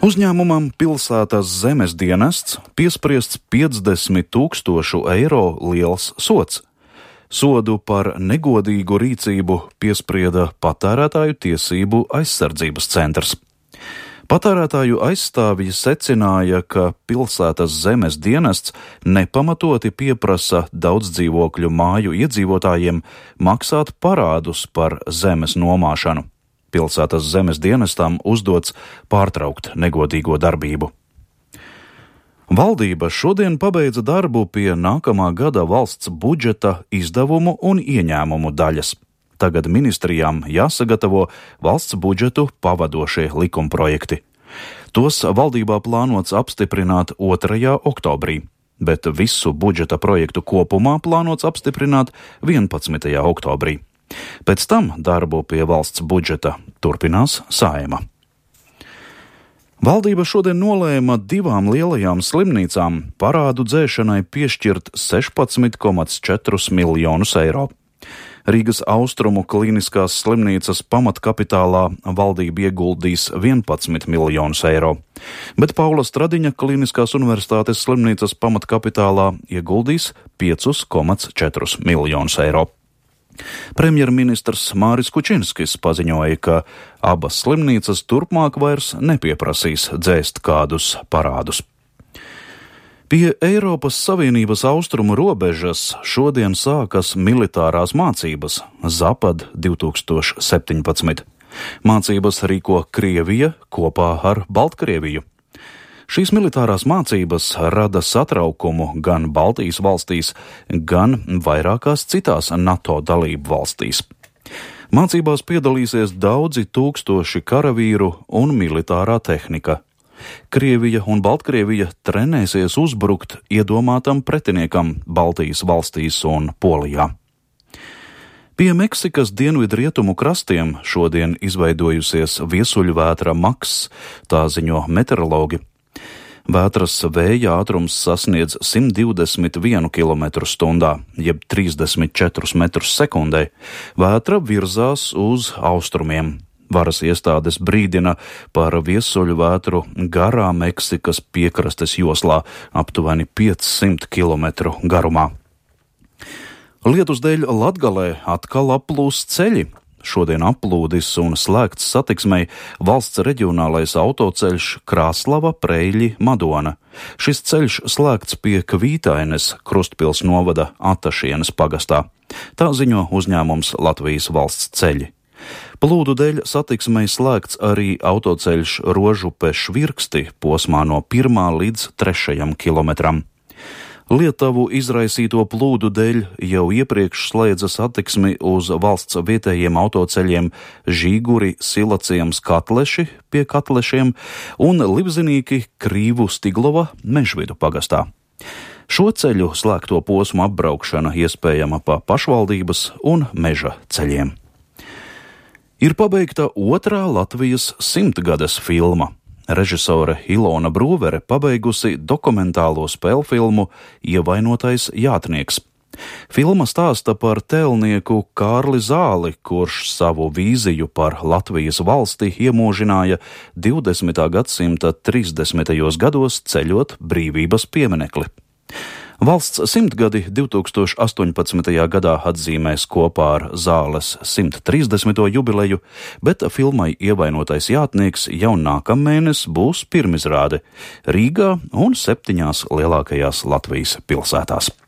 Uzņēmumam Pilsētas zemes dienests piespriests 50 000 eiro liels sods. Sodu par negodīgu rīcību piesprieda Patērētāju tiesību aizsardzības centrs. Patērētāju aizstāvji secināja, ka Pilsētas zemes dienests nepamatoti pieprasa daudzdzīvokļu māju iedzīvotājiem maksāt parādus par zemes nomāšanu. Pilsētas zemes dienestam uzdots pārtraukt negodīgo darbību. Valdība šodien pabeidza darbu pie nākamā gada valsts budžeta izdevumu un ieņēmumu daļas. Tagad ministrijām jāsagatavo valsts budžetu pavadošie likumprojekti. Tos valdībā plānots apstiprināt 2. oktobrī, bet visu budžeta projektu kopumā plānots apstiprināt 11. oktobrī. Pēc tam darbu pie valsts budžeta turpinās Saeima. Valdība šodien nolēma 2 lielajām slimnīcām parādu dzēšanai piešķirt 16,4 miljonus eiro. Rīgas Austrumu klīniskās slimnīcas pamatkapitālā valdība ieguldīs 11 miljonus eiro, bet Paula Stradiņa Kliniskās universitātes slimnīcas pamatkapitālā ieguldīs 5,4 miljonus eiro. Premjerministrs Māris Kučinskis paziņoja, ka abas slimnīcas turpmāk vairs nepieprasīs dzēst kādus parādus. Pie Eiropas Savienības austrumu robežas šodien sākas militārās mācības Zapad 2017. Mācības rīko Krievija kopā ar Baltkrieviju. Šīs militārās mācības rada satraukumu gan Baltijas valstīs, gan vairākās citās NATO dalību valstīs. Mācībās piedalīsies daudzi tūkstoši karavīru un militārā tehnika. Krievija un Baltkrievija trenēsies uzbrukt iedomātam pretiniekam Baltijas valstīs un Polijā. Pie Meksikas dienvidrietumu krastiem šodien izveidojusies viesuļvētra Maks, tā ziņo meteorologi. Vētras vēja ātrums sasniedz 121 km/h, jeb 34 metrus sekundē. Vētra virzās uz austrumiem. Varas iestādes brīdina par viesuļvētru garā Meksikas piekrastes joslā, aptuveni 500 km garumā. Lietus dēļ Latgalē atkal aplūst ceļi. Šodien aplūdis un slēgts satiksmei valsts reģionālais autoceļš Krāslava–Preļļi–Madona. Šis ceļš slēgts pie Kvītaines Krustpils novada Atašienes pagastā. Tā ziņo uzņēmums Latvijas valsts ceļi. Plūdu dēļ satiksmei slēgts arī autoceļš Rožupe–Švirksti posmā no 1. līdz 3. kilometram. Lietavu izraisīto plūdu dēļ jau iepriekš slēdza satiksmi uz valsts vietējiem autoceļiem Žīguri–Silaciems–Katleši pie Katlešiem un Libzinīki Krīvu–Stiglova Mežvidu pagastā. Šo ceļu slēgto posmu apbraukšana iespējama pa pašvaldības un meža ceļiem. Ir pabeigta 2. Latvijas 100-gades filma. Režisore Ilona Brūvere pabeigusi dokumentālo spēļu filmu Ievainotais jātnieks. Filma stāsta par tēlnieku Kārli Zāli, kurš savu vīziju par Latvijas valsti iemūžināja 20. gadsimta 30. gados ceļot brīvības pieminekli. Valsts 100-gadi 2018. gadā atzīmēs kopā ar Zāles 130. jubileju, bet filmai Ievainotais jātnieks jau nākamēnes būs pirmizrāde Rīgā un 7 lielākajās Latvijas pilsētās.